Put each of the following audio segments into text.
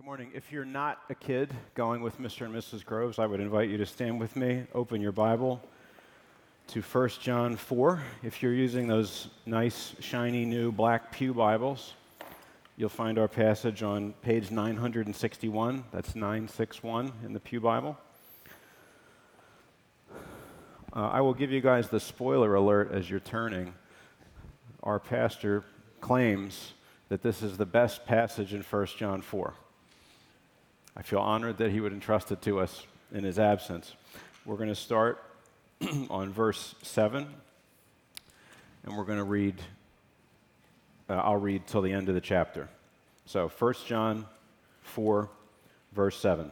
Morning. If you're not a kid going with Mr. and Mrs. Groves, I would invite you to stand with me, open your Bible to 1 John 4. If you're using those nice, shiny, new black pew Bibles, you'll find our passage on page 961. That's 961 in the pew Bible. I will give you guys the spoiler alert as you're turning. Our pastor claims that this is the best passage in 1 John 4. I feel honored that he would entrust it to us in his absence. We're going to start on verse 7, and we're going to read, I'll read till the end of the chapter. So 1 John 4, verse 7.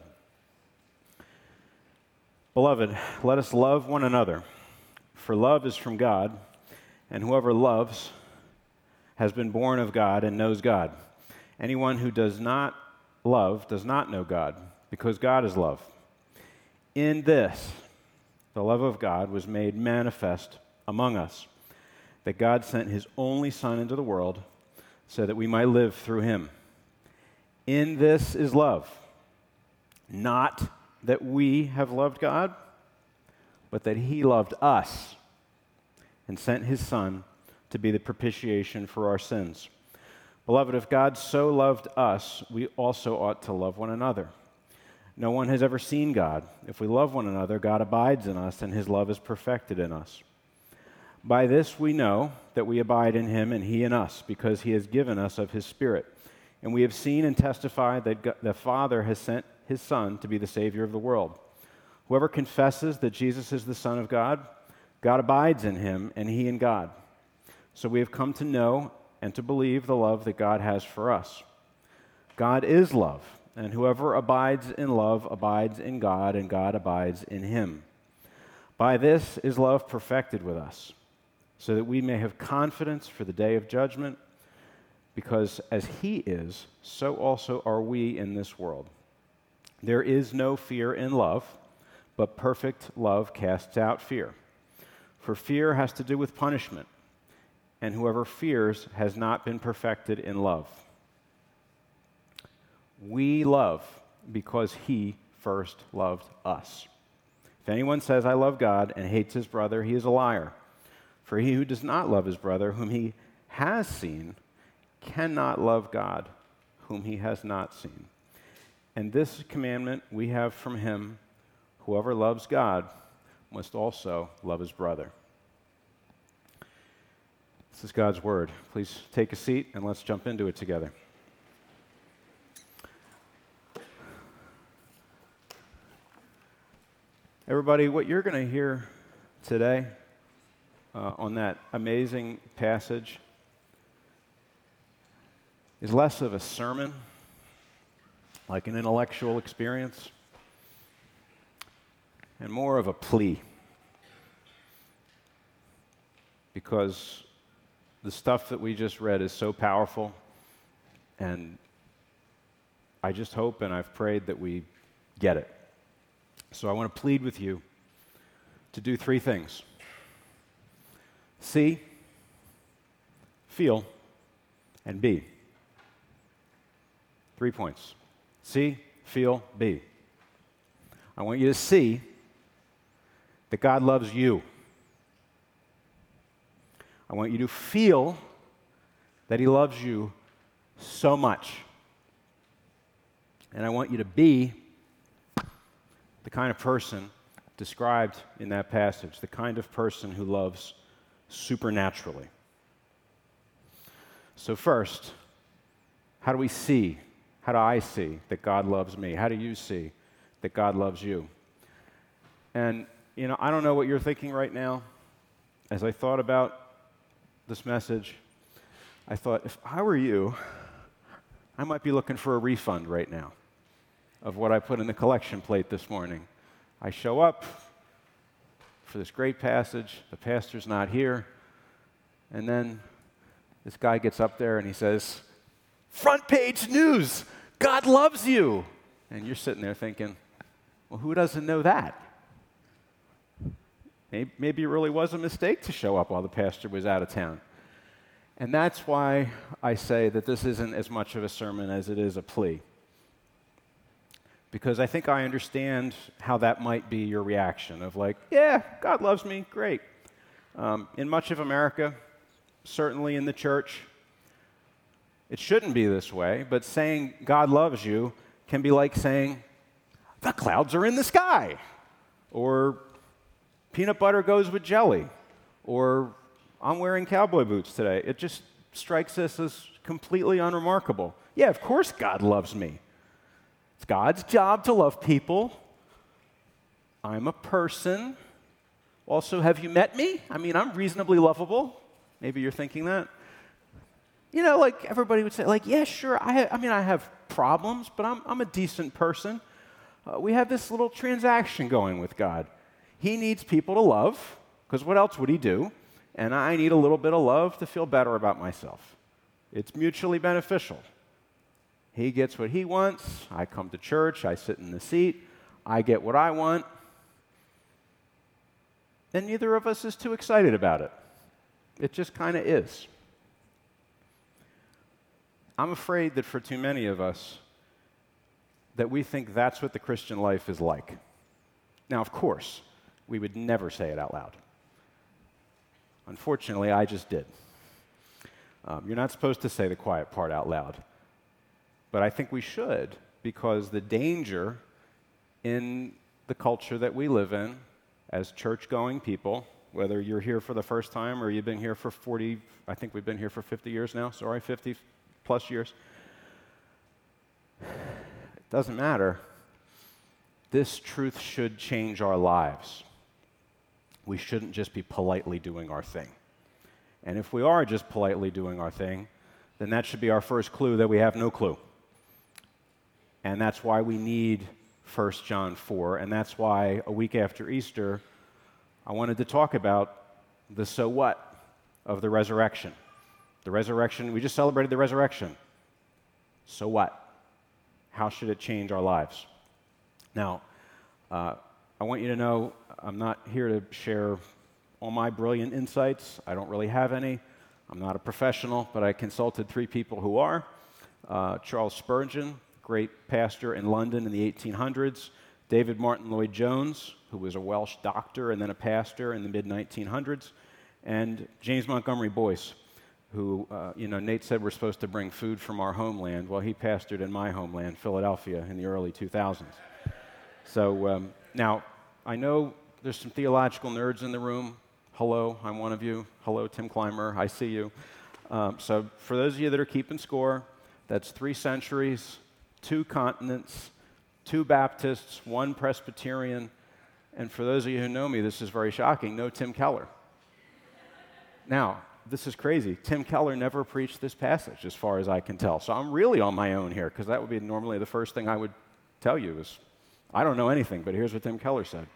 Beloved, let us love one another, for love is from God, and whoever loves has been born of God and knows God. Anyone who does not love does not know God, because God is love. In this, the love of God was made manifest among us, that God sent his only Son into the world so that we might live through him. In this is love, not that we have loved God, but that he loved us and sent his Son to be the propitiation for our sins. Beloved, if God so loved us, we also ought to love one another. No one has ever seen God. If we love one another, God abides in us, and his love is perfected in us. By this we know that we abide in him and he in us, because he has given us of his Spirit. And we have seen and testified that the Father has sent his Son to be the Savior of the world. Whoever confesses that Jesus is the Son of God, God abides in him and he in God. So we have come to know and to believe the love that God has for us. God is love, and whoever abides in love abides in God, and God abides in him. By this is love perfected with us, so that we may have confidence for the day of judgment, because as he is, so also are we in this world. There is no fear in love, but perfect love casts out fear. For fear has to do with punishment, and whoever fears has not been perfected in love. We love because he first loved us. If anyone says, I love God, and hates his brother, he is a liar. For he who does not love his brother, whom he has seen, cannot love God, whom he has not seen. And this commandment we have from him, whoever loves God must also love his brother. This is God's word. Please take a seat and let's jump into it together. Everybody, what you're going to hear today on that amazing passage is less of a sermon, like an intellectual experience, and more of a plea. Because the stuff that we just read is so powerful, and I just hope and I've prayed that we get it. So I want to plead with you to do three things. See, feel, and be. 3 points. See, feel, be. I want you to see that God loves you. I want you to feel that he loves you so much. And I want you to be the kind of person described in that passage, the kind of person who loves supernaturally. So first, how do we see? How do I see that God loves me? How do you see that God loves you? And, I don't know what you're thinking right now. As I thought about this message, I thought, if I were you, I might be looking for a refund right now of what I put in the collection plate this morning. I show up for this great passage, the pastor's not here, and then this guy gets up there and he says, front page news, God loves you. And you're sitting there thinking, well, who doesn't know that? Maybe it really was a mistake to show up while the pastor was out of town. And that's why I say that this isn't as much of a sermon as it is a plea. because I think I understand how that might be your reaction of like, yeah, God loves me, great. In much of America, certainly in the church, it shouldn't be this way, but saying God loves you can be like saying, the clouds are in the sky, or peanut butter goes with jelly, or I'm wearing cowboy boots today. It just strikes us as completely unremarkable. Yeah, of course God loves me. It's God's job to love people. I'm a person. Also, have you met me? I mean, I'm reasonably lovable. Maybe you're thinking that. You know, like everybody would say, like, yeah, sure, I have problems, but I'm a decent person. We have this little transaction going with God. He needs people to love, because what else would he do? And I need a little bit of love to feel better about myself. It's mutually beneficial. He gets what he wants. I come to church. I sit in the seat. I get what I want. And neither of us is too excited about it. It just kind of is. I'm afraid that for too many of us, that we think that's what the Christian life is like. Now, of course, we would never say it out loud. Unfortunately, I just did. You're not supposed to say the quiet part out loud. But I think we should, because the danger in the culture that we live in as church-going people, whether you're here for the first time or you've been here for 40, I think we've been here for 50 years now, 50 plus years. It doesn't matter. This truth should change our lives. We shouldn't just be politely doing our thing. And if we are just politely doing our thing, then that should be our first clue that we have no clue. And that's why we need 1 John 4, and that's why a week after Easter, I wanted to talk about the so what of the resurrection. The resurrection, we just celebrated the resurrection. So what? How should it change our lives? Now, I want you to know I'm not here to share all my brilliant insights. I don't really have any. I'm not a professional, but I consulted 3 people who are. Charles Spurgeon, great pastor in London in the 1800s. David Martin Lloyd-Jones, who was a Welsh doctor and then a pastor in the mid-1900s. And James Montgomery Boyce, who, Nate said we're supposed to bring food from our homeland. Well, he pastored in my homeland, Philadelphia, in the early 2000s. So now, I know there's some theological nerds in the room. Hello, I'm one of you. Hello, Tim Clymer, I see you. So for those of you that are keeping score, that's 3 centuries, 2 continents, 2 Baptists, 1 Presbyterian, and for those of you who know me, this is very shocking, no Tim Keller. Now, this is crazy. Tim Keller never preached this passage, as far as I can tell. So I'm really on my own here, because that would be normally the first thing I would tell you is, I don't know anything, but here's what Tim Keller said.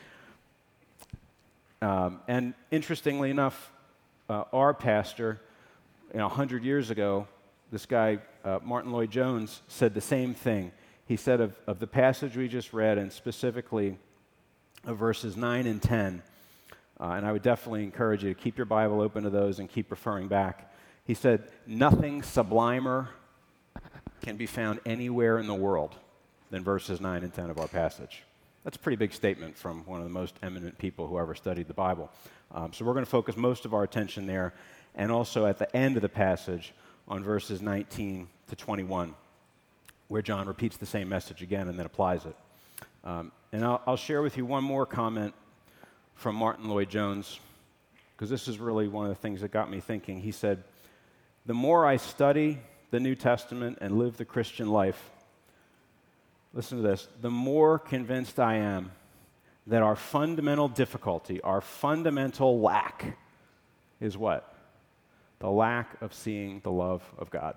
And interestingly enough, our pastor, 100 years ago, this guy, Martin Lloyd-Jones, said the same thing. He said of the passage we just read, and specifically of verses 9 and 10, and I would definitely encourage you to keep your Bible open to those and keep referring back. He said, nothing sublimer can be found anywhere in the world than verses 9 and 10 of our passage. That's a pretty big statement from one of the most eminent people who ever studied the Bible. So we're going to focus most of our attention there, and also at the end of the passage on verses 19 to 21, where John repeats the same message again and then applies it. And I'll share with you one more comment from Martin Lloyd-Jones, because this is really one of the things that got me thinking. He said, the more I study the New Testament and live the Christian life, listen to this, the more convinced I am that our fundamental difficulty, our fundamental lack is what? The lack of seeing the love of God.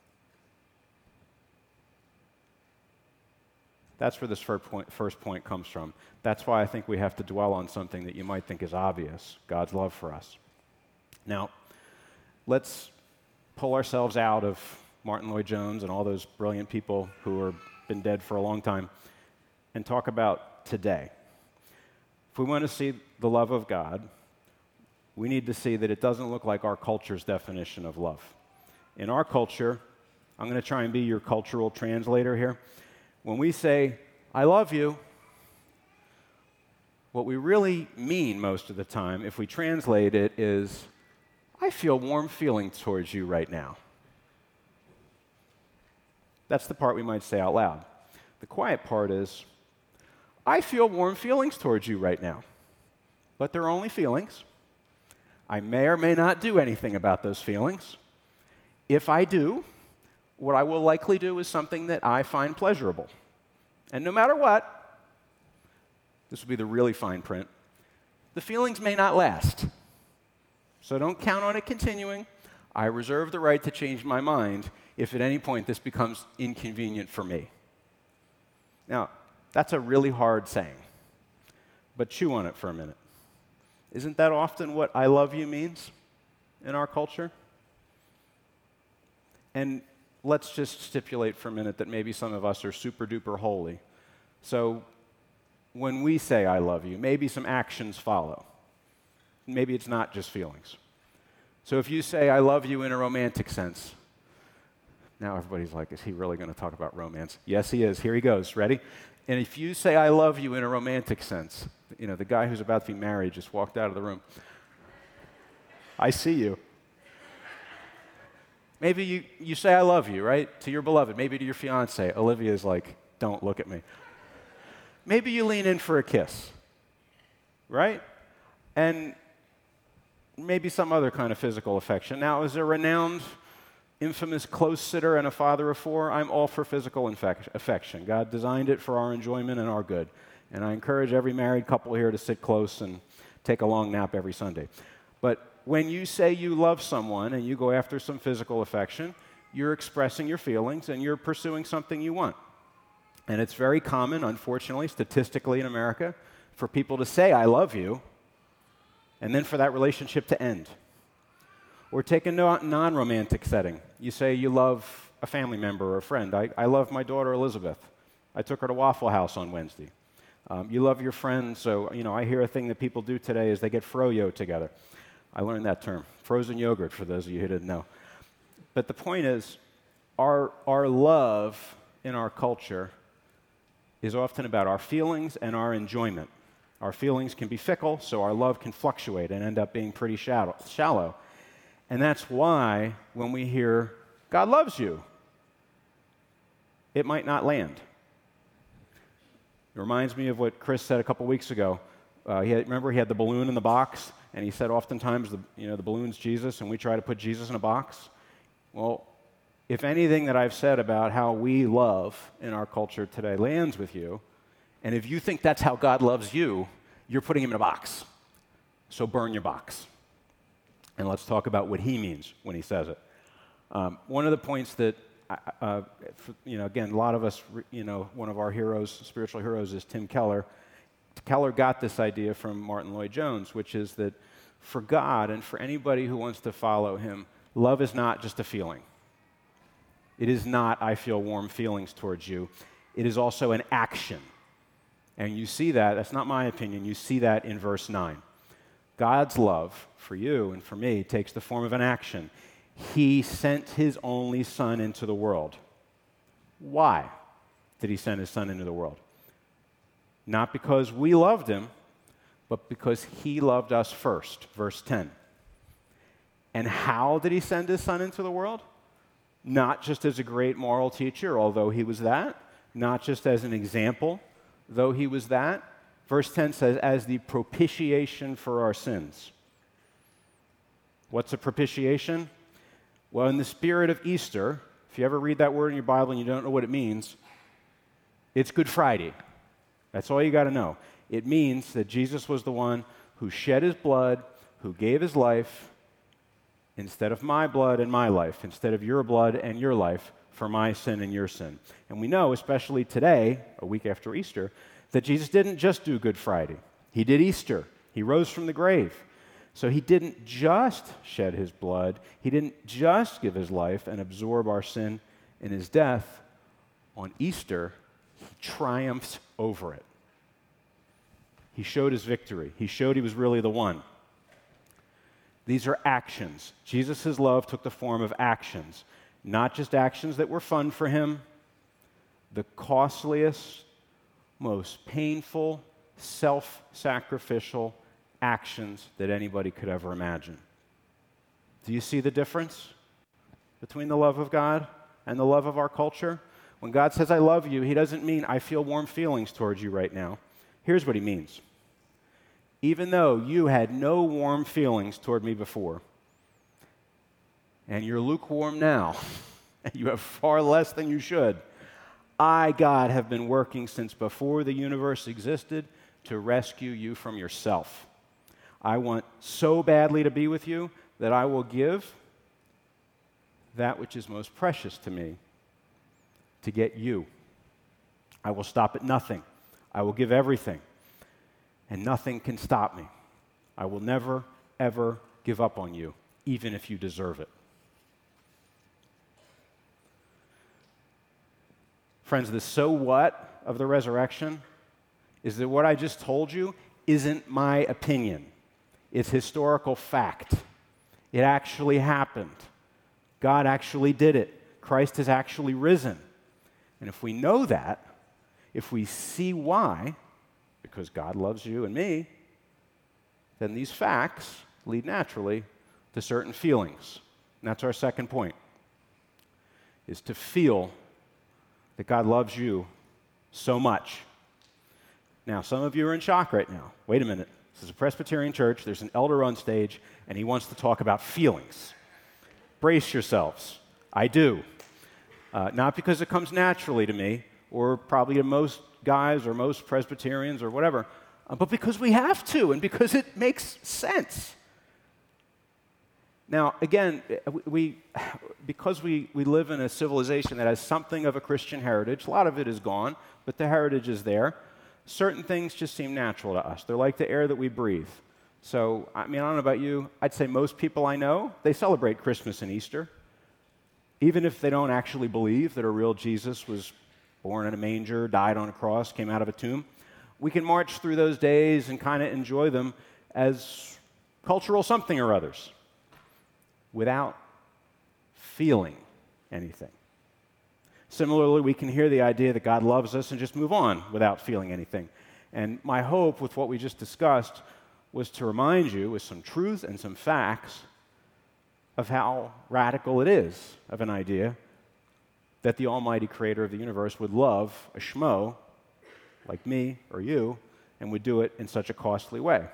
That's where this first point comes from. That's why I think we have to dwell on something that you might think is obvious, God's love for us. Now, let's pull ourselves out of Martin Lloyd-Jones and all those brilliant people who have been dead for a long time and talk about today. If we want to see the love of God, we need to see that it doesn't look like our culture's definition of love. In our culture, I'm going to try and be your cultural translator here. When we say I love you. What we really mean most of the time, if we translate it, is, I feel warm feelings towards you right now. That's the part we might say out loud. The quiet part is, I feel warm feelings towards you right now. But they're only feelings. I may or may not do anything about those feelings. If I do, what I will likely do is something that I find pleasurable. And no matter what, this will be the really fine print, the feelings may not last. So don't count on it continuing. I reserve the right to change my mind if at any point this becomes inconvenient for me. Now, that's a really hard saying, but chew on it for a minute. Isn't that often what I love you means in our culture? And let's just stipulate for a minute that maybe some of us are super duper holy. So when we say I love you, maybe some actions follow. Maybe it's not just feelings. So if you say I love you in a romantic sense, now everybody's like, is he really going to talk about romance? Yes, he is. Here he goes. Ready? And if you say I love you in a romantic sense, you know, the guy who's about to be married just walked out of the room. I see you. Maybe you say I love you, right, to your beloved, maybe to your fiance. Olivia's like, don't look at me. Maybe you lean in for a kiss, right? And maybe some other kind of physical affection. Now, as a renowned, infamous close sitter and a father of four, I'm all for physical affection. God designed it for our enjoyment and our good. And I encourage every married couple here to sit close and take a long nap every Sunday. But when you say you love someone and you go after some physical affection, you're expressing your feelings and you're pursuing something you want. And it's very common, unfortunately, statistically in America, for people to say, I love you, and then for that relationship to end. Or take a non-romantic setting. You say you love a family member or a friend. I love my daughter, Elizabeth. I took her to Waffle House on Wednesday. You love your friends, so, you know, I hear a thing that people do today is they get froyo together. I learned that term, frozen yogurt, for those of you who didn't know. But the point is, our love in our culture is often about our feelings and our enjoyment. Our feelings can be fickle, so our love can fluctuate and end up being pretty shallow. And that's why when we hear, God loves you, it might not land. It reminds me of what Chris said a couple weeks ago. Remember, he had the balloon in the box, and he said oftentimes the balloon's Jesus, and we try to put Jesus in a box. Well, if anything that I've said about how we love in our culture today lands with you, and if you think that's how God loves you, you're putting him in a box. So burn your box. And let's talk about what he means when he says it. One of the points that, again, a lot of us, one of our heroes, spiritual heroes, is Tim Keller. Keller got this idea from Martin Lloyd-Jones, which is that for God and for anybody who wants to follow him, love is not just a feeling. It is not, I feel warm feelings towards you. It is also an action. And you see that, that's not my opinion, you see that in verse 9. God's love for you and for me takes the form of an action. He sent his only Son into the world. Why did he send his Son into the world? Not because we loved him, but because he loved us first. Verse 10. And how did he send his Son into the world? Not just as a great moral teacher, although he was that. Not just as an example, though he was that. Verse 10 says, as the propitiation for our sins. What's a propitiation? Well, in the spirit of Easter, if you ever read that word in your Bible and you don't know what it means, it's Good Friday. That's all you got to know. It means that Jesus was the one who shed his blood, who gave his life, instead of my blood and my life, instead of your blood and your life, for my sin and your sin. And we know, especially today, a week after Easter, that Jesus didn't just do Good Friday. He did Easter. He rose from the grave. So he didn't just shed his blood. He didn't just give his life and absorb our sin in his death. On Easter, he triumphed over it. He showed his victory. He showed he was really the one. These are actions. Jesus' love took the form of actions, not just actions that were fun for him. The costliest, most painful, self-sacrificial actions that anybody could ever imagine. Do you see the difference between the love of God and the love of our culture? When God says, I love you, he doesn't mean I feel warm feelings towards you right now. Here's what he means. Even though you had no warm feelings toward me before, and you're lukewarm now, and you have far less than you should, I, God, have been working since before the universe existed to rescue you from yourself. I want so badly to be with you that I will give that which is most precious to me to get you. I will stop at nothing. I will give everything, and nothing can stop me. I will never, ever give up on you, even if you deserve it. Friends, the so what of the resurrection is that what I just told you isn't my opinion. It's historical fact. It actually happened. God actually did it. Christ has actually risen. And if we know that, if we see why, because God loves you and me, then these facts lead naturally to certain feelings. And that's our second point, is to feel that God loves you so much. Now, some of you are in shock right now. Wait a minute. This is a Presbyterian church. There's an elder on stage, and he wants to talk about feelings. Brace yourselves. I do. Not because it comes naturally to me, or probably to most guys or most Presbyterians or whatever, but because we have to, and because it makes sense. Now, again, because we live in a civilization that has something of a Christian heritage, a lot of it is gone, but the heritage is there, certain things just seem natural to us. They're like the air that we breathe. So, I don't know about you, I'd say most people I know, they celebrate Christmas and Easter, even if they don't actually believe that a real Jesus was born in a manger, died on a cross, came out of a tomb. We can march through those days and kind of enjoy them as cultural something or others without feeling anything. Similarly, we can hear the idea that God loves us and just move on without feeling anything. And my hope with what we just discussed was to remind you with some truth and some facts of how radical it is of an idea that the almighty creator of the universe would love a schmo like me or you and would do it in such a costly way.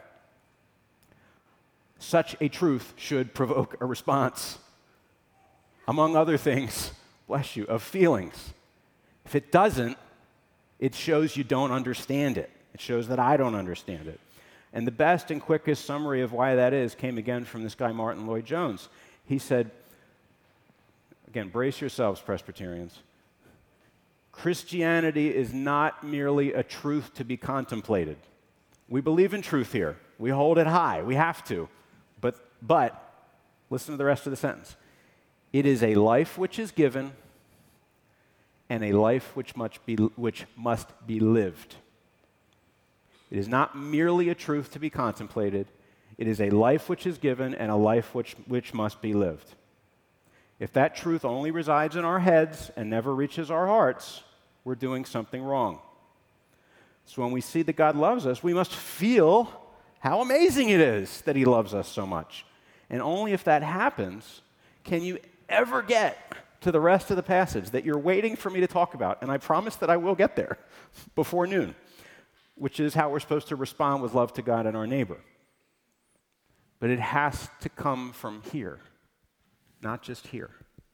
Such a truth should provoke a response, among other things, bless you, of feelings. If it doesn't, it shows you don't understand it. It shows that I don't understand it. And the best and quickest summary of why that is came again from this guy, Martin Lloyd-Jones. He said, again, brace yourselves, Presbyterians. Christianity is not merely a truth to be contemplated. We believe in truth here. We hold it high. We have to. But listen to the rest of the sentence. It is a life which is given and a life which must be lived. It is not merely a truth to be contemplated. It is a life which is given and a life which must be lived. If that truth only resides in our heads and never reaches our hearts, we're doing something wrong. So when we see that God loves us, we must feel how amazing it is that he loves us so much. And only if that happens can you ever get to the rest of the passage that you're waiting for me to talk about. And I promise that I will get there before noon, which is how we're supposed to respond with love to God and our neighbor. But it has to come from here, not just here.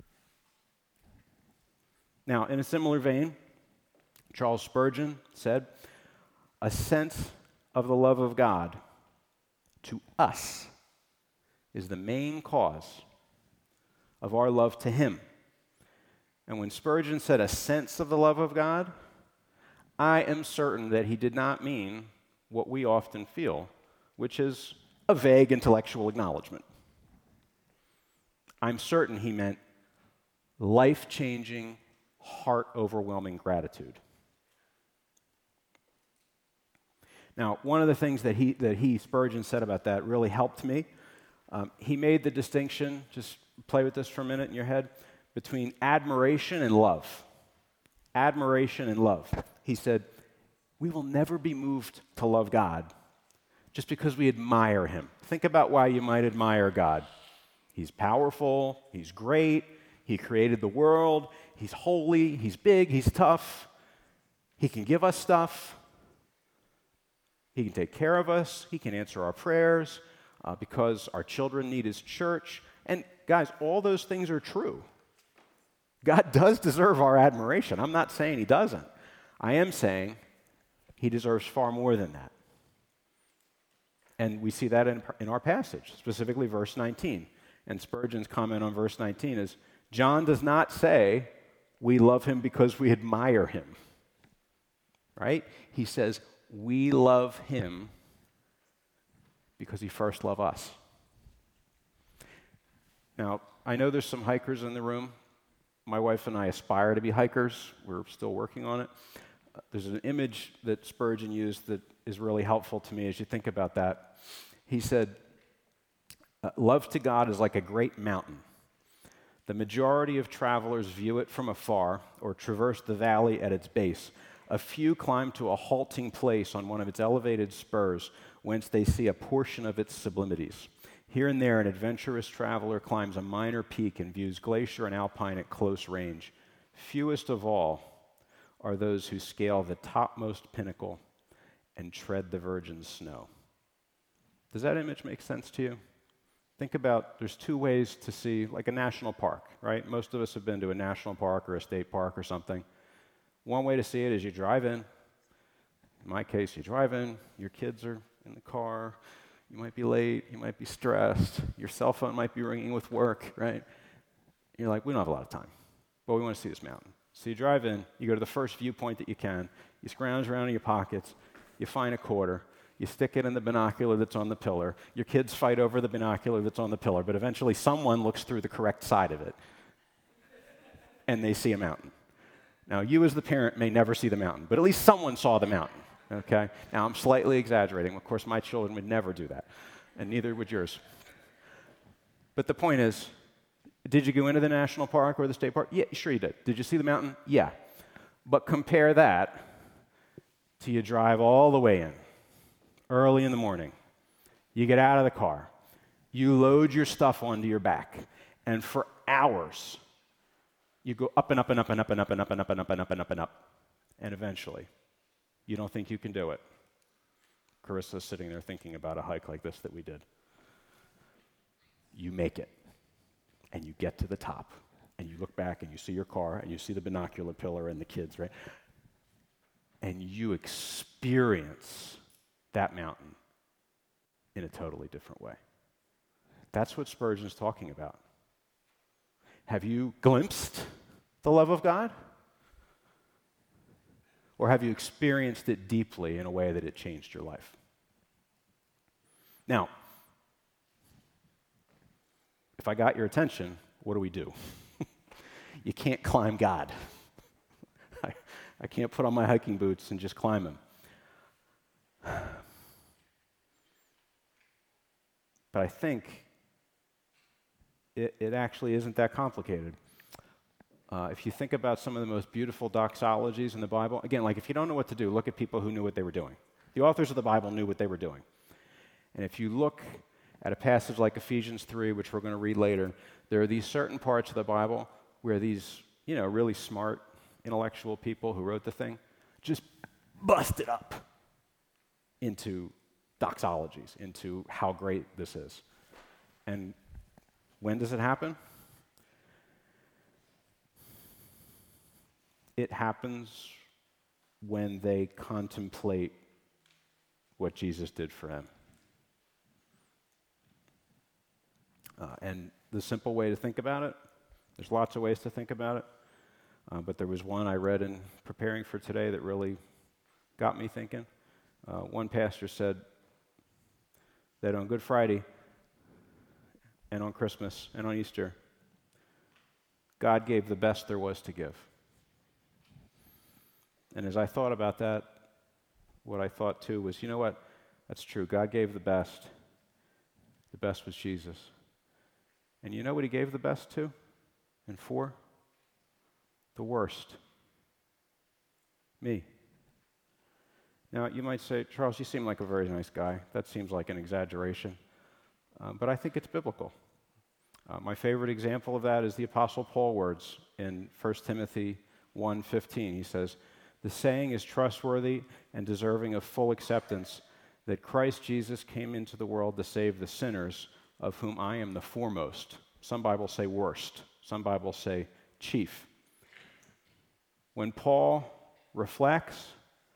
Now, in a similar vein, Charles Spurgeon said, "A sense of the love of God to us is the main cause of our love to him." And when Spurgeon said a sense of the love of God, I am certain that he did not mean what we often feel, which is a vague intellectual acknowledgement. I'm certain he meant life-changing, heart-overwhelming gratitude. Now, one of the things that Spurgeon said about that really helped me. He made the distinction, just play with this for a minute in your head, between admiration and love. Admiration and love. He said, We will never be moved to love God just because we admire him. Think about why you might admire God. He's powerful, he's great, he created the world, he's holy, he's big, he's tough, he can give us stuff, he can take care of us, he can answer our prayers because our children need his church. And guys, all those things are true. God does deserve our admiration. I'm not saying he doesn't. I am saying he deserves far more than that. And we see that in our passage, specifically verse 19. And Spurgeon's comment on verse 19 is, John does not say we love him because we admire him, right? He says we love him because he first loved us. Now, I know there's some hikers in the room. My wife and I aspire to be hikers. We're still working on it. There's an image that Spurgeon used that is really helpful to me as you think about that. He said, love to God is like a great mountain. The majority of travelers view it from afar or traverse the valley at its base. A few climb to a halting place on one of its elevated spurs, whence they see a portion of its sublimities. Here and there, an adventurous traveler climbs a minor peak and views glacier and alpine at close range. Fewest of all are those who scale the topmost pinnacle and tread the virgin snow. Does that image make sense to you? Think about, there's two ways to see, like a national park, right? Most of us have been to a national park or a state park or something. One way to see it is you drive in. In my case, you drive in, your kids are in the car, you might be late, you might be stressed, your cell phone might be ringing with work, right? You're like, we don't have a lot of time, but we want to see this mountain. So you drive in, you go to the first viewpoint that you can, you scrounge around in your pockets, you find a quarter, you stick it in the binocular that's on the pillar, your kids fight over the binocular that's on the pillar, but eventually someone looks through the correct side of it, and they see a mountain. Now, you as the parent may never see the mountain, but at least someone saw the mountain, okay? Now, I'm slightly exaggerating. Of course, my children would never do that, and neither would yours. But the point is, did you go into the national park or the state park? Yeah, sure you did. Did you see the mountain? Yeah. But compare that to you drive all the way in, early in the morning. You get out of the car. You load your stuff onto your back. And for hours, you go up and up and up and up and up and up and up and up and up and up and up. And eventually, you don't think you can do it. Carissa's sitting there thinking about a hike like this that we did. You make it. And you get to the top, and you look back, and you see your car, and you see the binocular pillar and the kids, right? And you experience that mountain in a totally different way. That's what Spurgeon's talking about. Have you glimpsed the love of God? Or have you experienced it deeply in a way that it changed your life? Now, if I got your attention, what do? You can't climb God. I can't put on my hiking boots and just climb him. But I think it actually isn't that complicated. If you think about some of the most beautiful doxologies in the Bible, again, like if you don't know what to do, look at people who knew what they were doing. The authors of the Bible knew what they were doing. And if you look at a passage like Ephesians 3, which we're going to read later, there are these certain parts of the Bible where these, really smart, intellectual people who wrote the thing just busted up into doxologies, into how great this is. And when does it happen? It happens when they contemplate what Jesus did for them. And the simple way to think about it, there's lots of ways to think about it, but there was one I read in preparing for today that really got me thinking. One pastor said that on Good Friday and on Christmas and on Easter, God gave the best there was to give. And as I thought about that, what I thought too was, you know what? That's true. God gave the best. The best was Jesus. And you know what he gave the best to and for? The worst. Me. Now, you might say, Charles, you seem like a very nice guy. That seems like an exaggeration. But I think it's biblical. My favorite example of that is the Apostle Paul words in 1 Timothy 1:15. He says, "The saying is trustworthy and deserving of full acceptance that Christ Jesus came into the world to save the sinners, of whom I am the foremost." Some Bibles say worst. Some Bibles say chief. When Paul reflects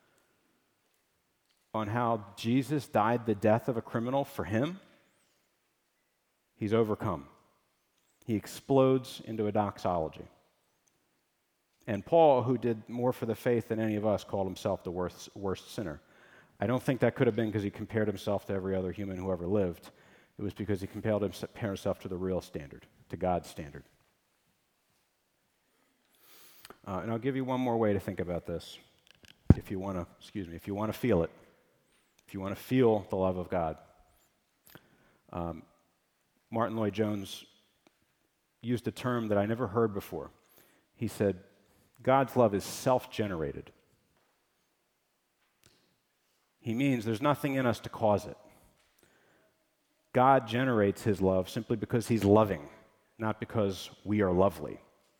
on how Jesus died the death of a criminal for him, he's overcome. He explodes into a doxology. And Paul, who did more for the faith than any of us, called himself the worst sinner. I don't think that could have been because he compared himself to every other human who ever lived. It was because he compared himself to the real standard, to God's standard. And I'll give you one more way to think about this, if you want to feel it, if you want to feel the love of God. Martin Lloyd-Jones used a term that I never heard before. He said, God's love is self-generated. He means there's nothing in us to cause it. God generates his love simply because he's loving, not because we are lovely.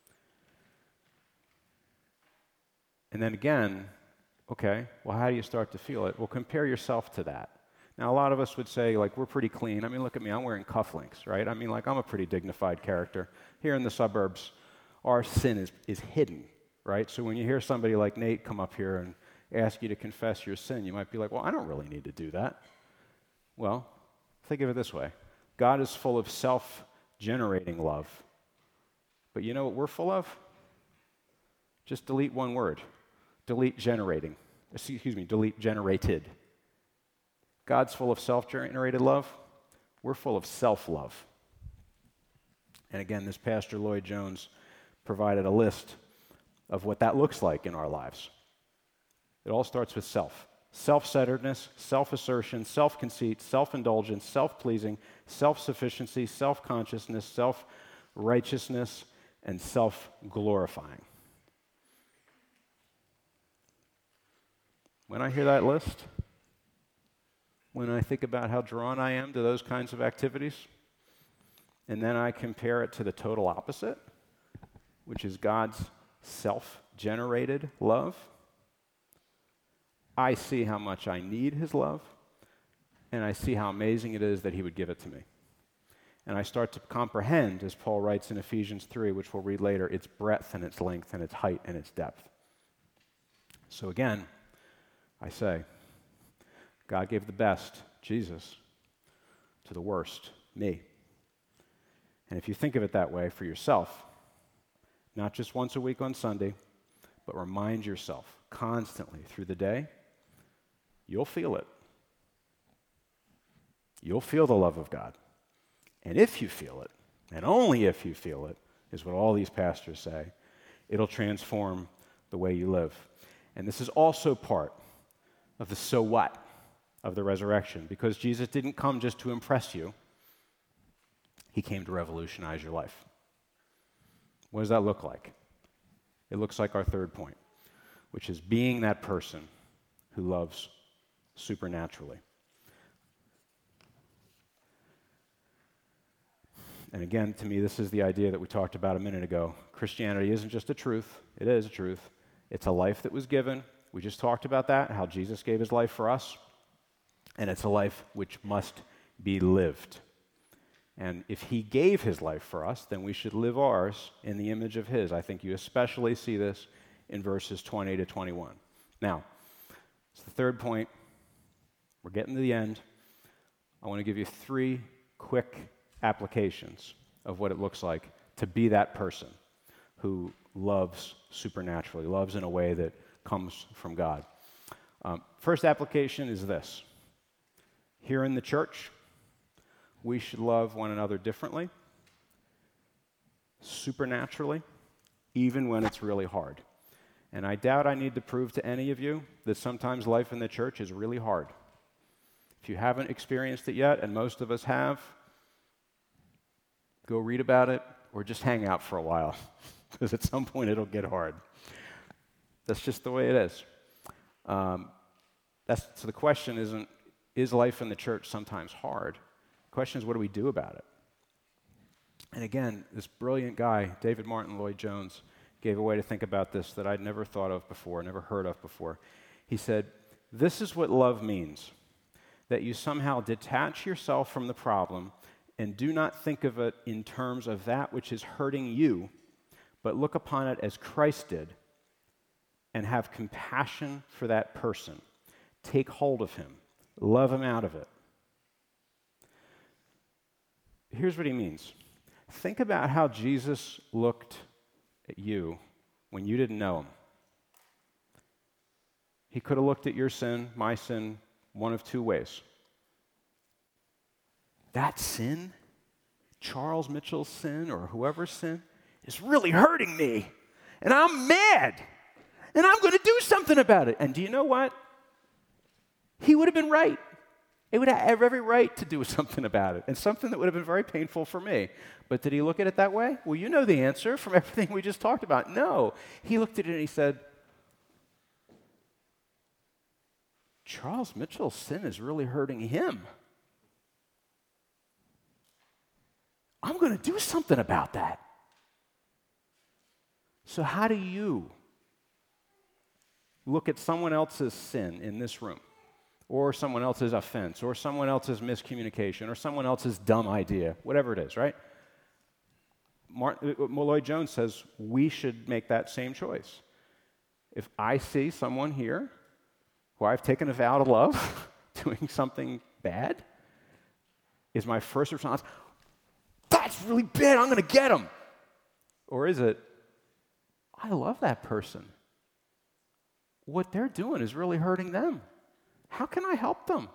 And then again, okay, well, how do you start to feel it? Well, compare yourself to that. Now, a lot of us would say, like, we're pretty clean. I mean, look at me, I'm wearing cufflinks, right? I mean, like, I'm a pretty dignified character. Here in the suburbs, our sin is hidden, right? So when you hear somebody like Nate come up here and ask you to confess your sin, you might be like, well, I don't really need to do that. Well, think of it this way. God is full of self-generating love. But you know what we're full of? Just delete one word. Delete generating. Delete generated. God's full of self-generated love. We're full of self-love. And again, this Pastor Lloyd-Jones provided a list of what that looks like in our lives. It all starts with self. Self-centeredness, self-assertion, self-conceit, self-indulgence, self-pleasing, self-sufficiency, self-consciousness, self-righteousness, and self-glorifying. When I hear that list, when I think about how drawn I am to those kinds of activities, and then I compare it to the total opposite, which is God's self-generated love, I see how much I need his love, and I see how amazing it is that he would give it to me. And I start to comprehend, as Paul writes in Ephesians 3, which we'll read later, its breadth and its length and its height and its depth. So again, I say, God gave the best, Jesus, to the worst, me. And if you think of it that way for yourself, not just once a week on Sunday, but remind yourself constantly through the day, you'll feel it. You'll feel the love of God. And if you feel it, and only if you feel it, is what all these pastors say, it'll transform the way you live. And this is also part of the so what of the resurrection, because Jesus didn't come just to impress you. He came to revolutionize your life. What does that look like? It looks like our third point, which is being that person who loves supernaturally. And again, to me, this is the idea that we talked about a minute ago. Christianity isn't just a truth. It is a truth. It's a life that was given. We just talked about that, how Jesus gave his life for us. And it's a life which must be lived. And if he gave his life for us, then we should live ours in the image of his. I think you especially see this in verses 20 to 21. Now, it's the third point. We're getting to the end. I want to give you 3 quick applications of what it looks like to be that person who loves supernaturally, loves in a way that comes from God. First application is this. Here in the church, we should love one another differently, supernaturally, even when it's really hard. And I doubt I need to prove to any of you that sometimes life in the church is really hard. If you haven't experienced it yet, and most of us have, go read about it or just hang out for a while, because at some point it'll get hard. That's just the way it is. So the question isn't, is life in the church sometimes hard? The question is, what do we do about it? And again, this brilliant guy, David Martin Lloyd-Jones, gave a way to think about this that I'd never thought of before, never heard of before. He said, this is what love means, that you somehow detach yourself from the problem and do not think of it in terms of that which is hurting you, but look upon it as Christ did and have compassion for that person. Take hold of him. Love him out of it. Here's what he means. Think about how Jesus looked at you when you didn't know him. He could have looked at your sin, my sin, one of two ways. That sin, Charles Mitchell's sin or whoever's sin, is really hurting me. And I'm mad. And I'm going to do something about it. And do you know what? He would have been right. He would have every right to do something about it, and something that would have been very painful for me. But did he look at it that way? Well, you know the answer from everything we just talked about. No. He looked at it and he said, Charles Mitchell's sin is really hurting him. I'm going to do something about that. So how do you look at someone else's sin in this room? Or someone else's offense, or someone else's miscommunication, or someone else's dumb idea, whatever it is, right? Lloyd-Jones says we should make that same choice. If I see someone here who I've taken a vow to love doing something bad, is my first response, that's really bad, I'm going to get him? Or is it, I love that person. What they're doing is really hurting them. How can I help them?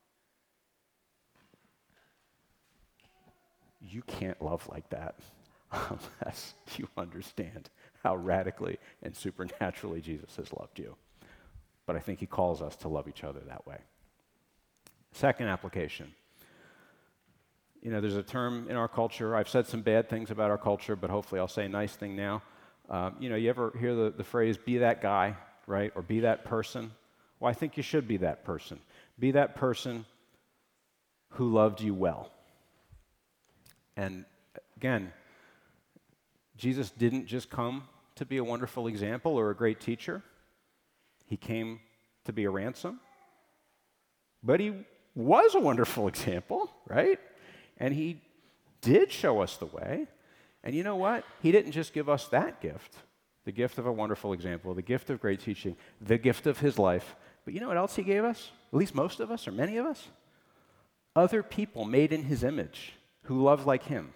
You can't love like that unless you understand how radically and supernaturally Jesus has loved you. But I think he calls us to love each other that way. Second application. You know, there's a term in our culture. I've said some bad things about our culture, but hopefully I'll say a nice thing now. You ever hear the phrase, be that guy, right? Or be that person? Well, I think you should be that person. Be that person who loved you well. And again, Jesus didn't just come to be a wonderful example or a great teacher. He came to be a ransom. But he was a wonderful example, right? And he did show us the way. And you know what? He didn't just give us that gift, the gift of a wonderful example, the gift of great teaching, the gift of his life. But you know what else he gave us? At least most of us, or many of us? Other people made in his image who love like him.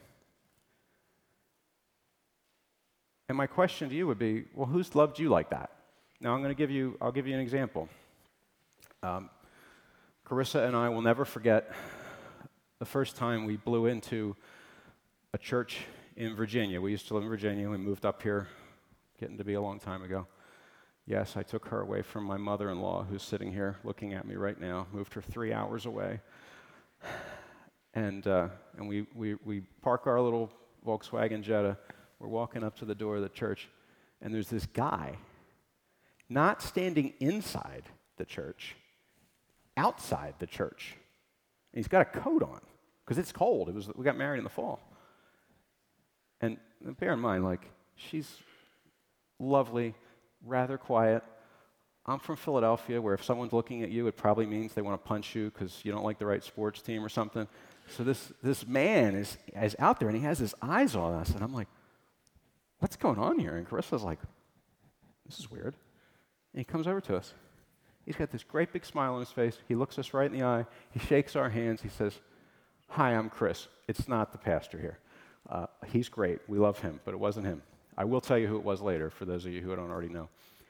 And my question to you would be, well, who's loved you like that? Now, I'll give you an example. Carissa and I will never forget the first time we blew into a church in Virginia. We used to live in Virginia. We moved up here, getting to be a long time ago. Yes, I took her away from my mother-in-law, who's sitting here looking at me right now. Moved her 3 hours away. And we park our little Volkswagen Jetta. We're walking up to the door of the church, and there's this guy not standing inside the church, outside the church. And he's got a coat on because it's cold. We got married in the fall. And bear in mind, she's lovely, rather quiet. I'm from Philadelphia, where if someone's looking at you, it probably means they want to punch you because you don't like the right sports team or something. So this man is out there, and he has his eyes on us, and I'm like, what's going on here? And Carissa's like, this is weird. And he comes over to us. He's got this great big smile on his face. He looks us right in the eye. He shakes our hands. He says, hi, I'm Chris. It's not the pastor here. He's great. We love him, but it wasn't him. I will tell you who it was later, for those of you who don't already know.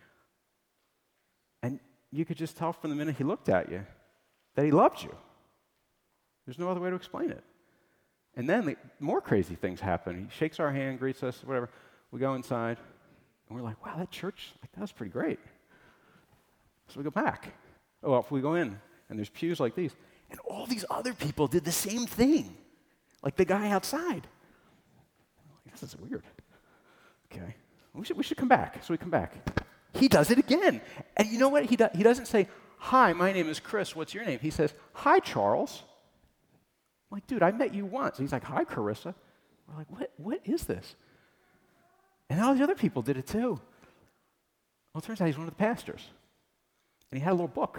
And you could just tell from the minute he looked at you that he loved you. There's no other way to explain it. And then more crazy things happen. He shakes our hand, greets us, whatever. We go inside, and we're like, wow, that church, that was pretty great. So we go back. Oh, well, if we go in, and there's pews like these, and all these other people did the same thing, like the guy outside. This is weird. Okay, we should come back. So we come back. He does it again. And you know what? He doesn't say, "Hi, my name is Chris. What's your name?" He says, "Hi, Charles." I'm like, "Dude, I met you once." He's like, "Hi, Carissa." We're like, what is this? And all the other people did it too. Well, it turns out he's one of the pastors. And he had a little book.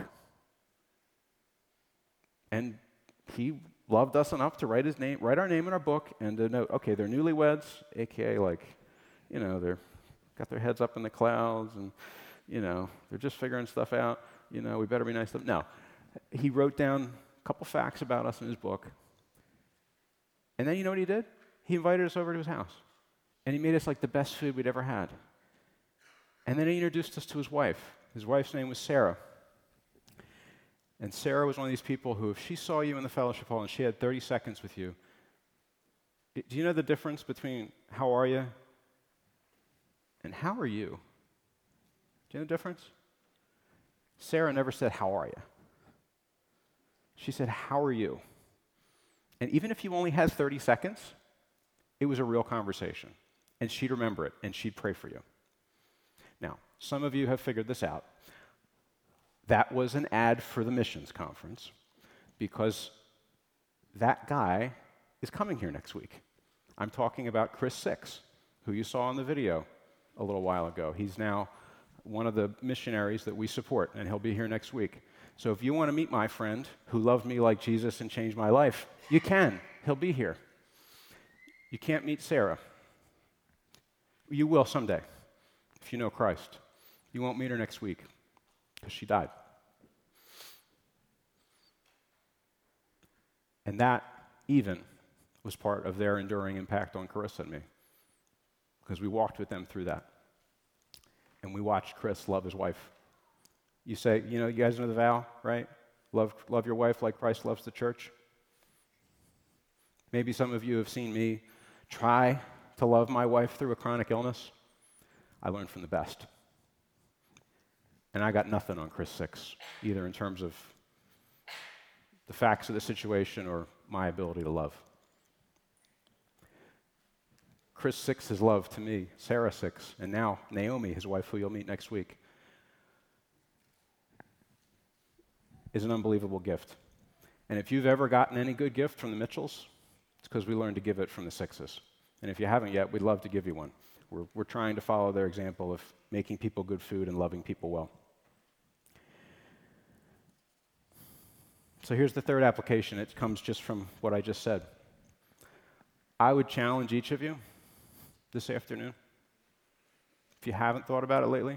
And he loved us enough to write our name in our book and to note, okay, they're newlyweds, aka they're got their heads up in the clouds and, they're just figuring stuff out. We better be nice to them. No. He wrote down a couple facts about us in his book. And then you know what he did? He invited us over to his house. And he made us like the best food we'd ever had. And then he introduced us to his wife. His wife's name was Sarah. And Sarah was one of these people who, if she saw you in the fellowship hall and she had 30 seconds with you, do you know the difference between how are you and how are you? Do you know the difference? Sarah never said, how are you? She said, how are you? And even if you only had 30 seconds, it was a real conversation. And she'd remember it, and she'd pray for you. Now, some of you have figured this out. That was an ad for the missions conference because that guy is coming here next week. I'm talking about Chris Six, who you saw in the video a little while ago. He's now one of the missionaries that we support, and he'll be here next week. So if you want to meet my friend who loved me like Jesus and changed my life, you can. He'll be here. You can't meet Sarah. You will someday, if you know Christ. You won't meet her next week because she died. And that even was part of their enduring impact on Carissa and me because we walked with them through that. And we watched Chris love his wife. You say, you guys know the vow, right? Love your wife like Christ loves the church. Maybe some of you have seen me try to love my wife through a chronic illness. I learned from the best. And I got nothing on Chris Six, either in terms of the facts of the situation or my ability to love. Chris Six's love to me, Sarah Six, and now Naomi, his wife, who you'll meet next week, is an unbelievable gift. And if you've ever gotten any good gift from the Mitchells, it's because we learned to give it from the Sixes. And if you haven't yet, we'd love to give you one. We're trying to follow their example of making people good food and loving people well. So here's the third application. It comes just from what I just said. I would challenge each of you this afternoon, if you haven't thought about it lately,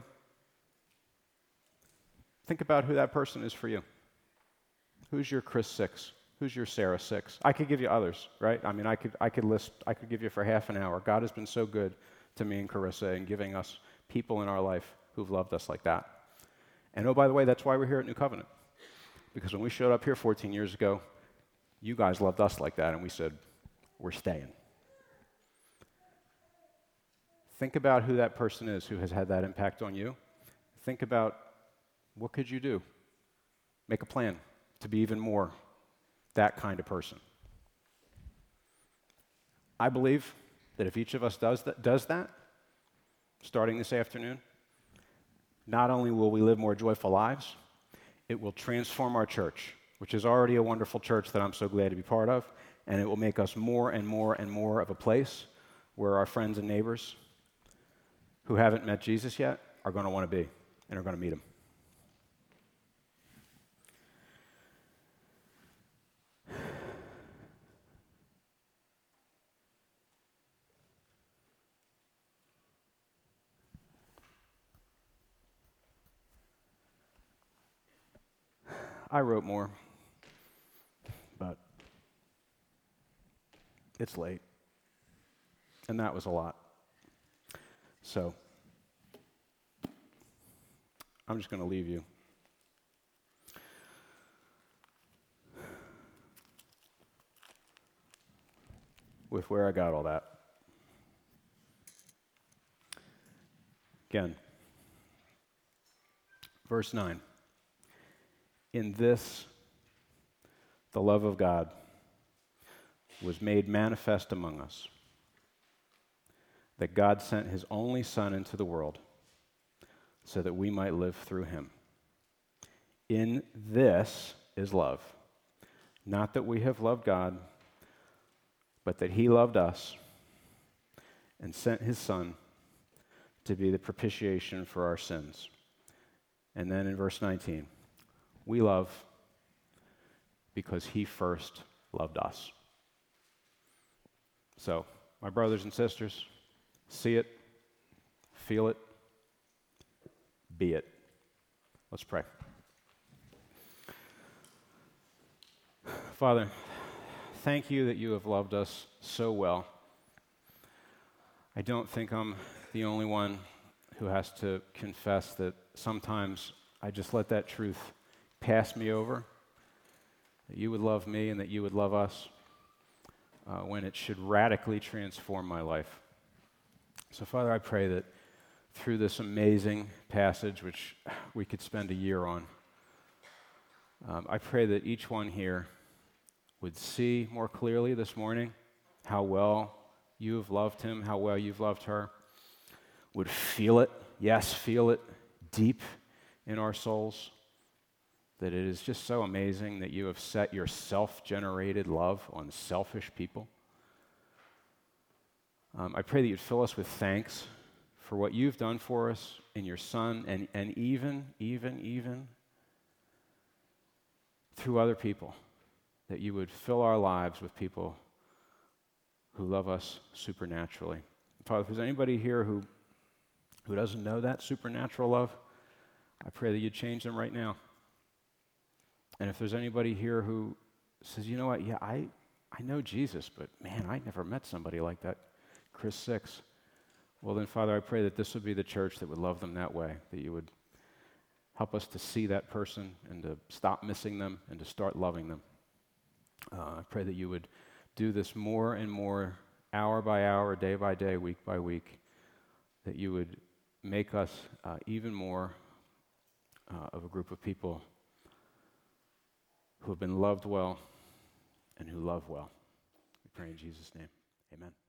think about who that person is for you. Who's your Chris Six? Who's your Sarah Six? I could give you others, right? I mean, I could give you for half an hour. God has been so good to me and Carissa in giving us people in our life who've loved us like that. And oh, by the way, that's why we're here at New Covenant. Because when we showed up here 14 years ago, you guys loved us like that, and we said, we're staying. Think about who that person is who has had that impact on you. Think about what could you do? Make a plan to be even more that kind of person. I believe that if each of us does that, starting this afternoon, not only will we live more joyful lives, it will transform our church, which is already a wonderful church that I'm so glad to be part of, and it will make us more and more and more of a place where our friends and neighbors who haven't met Jesus yet are going to want to be and are going to meet him. I wrote more, but it's late, and that was a lot. So I'm just going to leave you with where I got all that. Again, verse 9. In this, the love of God was made manifest among us, that God sent his only Son into the world so that we might live through him. In this is love. Not that we have loved God, but that he loved us and sent his Son to be the propitiation for our sins. And then in verse 19, we love because he first loved us. So, my brothers and sisters, see it, feel it, be it. Let's pray. Father, thank you that you have loved us so well. I don't think I'm the only one who has to confess that sometimes I just let that truth pass me over, that you would love me and that you would love us when it should radically transform my life. So, Father, I pray that through this amazing passage, which we could spend a year on, I pray that each one here would see more clearly this morning how well you have loved him, how well you've loved her, would feel it, yes, feel it deep in our souls, that it is just so amazing that you have set your self-generated love on selfish people. I pray that you'd fill us with thanks for what you've done for us in your Son, and even through other people, that you would fill our lives with people who love us supernaturally. Father, if there's anybody here who doesn't know that supernatural love, I pray that you'd change them right now. And if there's anybody here who says, you know what, yeah, I know Jesus, but man, I never met somebody like that, Chris 6. Well then, Father, I pray that this would be the church that would love them that way, that you would help us to see that person and to stop missing them and to start loving them. I pray that you would do this more and more, hour by hour, day by day, week by week, that you would make us even more of a group of people who have been loved well and who love well. We pray in Jesus' name. Amen.